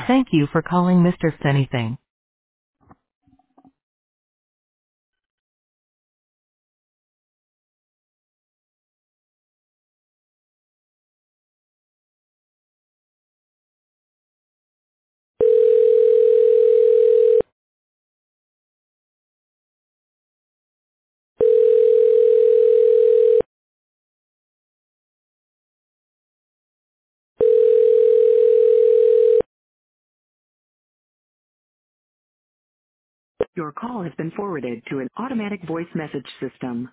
Thank you for calling Mr. Anything. Your call has been forwarded to an automatic voice message system.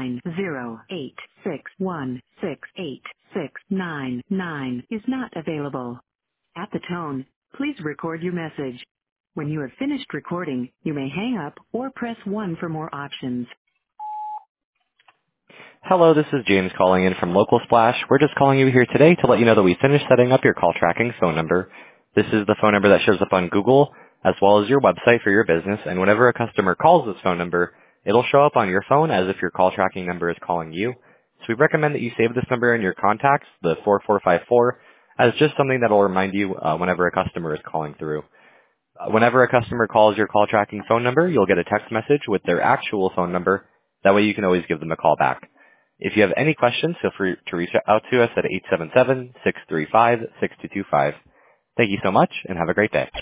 90861686699 is not available. At the tone, please record your message. When you have finished recording, you may hang up or press 1 for more options. Hello, this is James calling in from Local Splash. We're just calling you here today to let you know that we finished setting up your call tracking phone number. This is the phone number that shows up on Google as well as your website for your business, and whenever a customer calls this phone number, it'll show up on your phone as if your call tracking number is calling you. So we recommend that you save this number in your contacts, the 4454, as just something that will remind you whenever a customer is calling through. Whenever a customer calls your call tracking phone number, you'll get a text message with their actual phone number. That way you can always give them a call back. If you have any questions, feel free to reach out to us at 877-635-6225. Thank you so much and have a great day.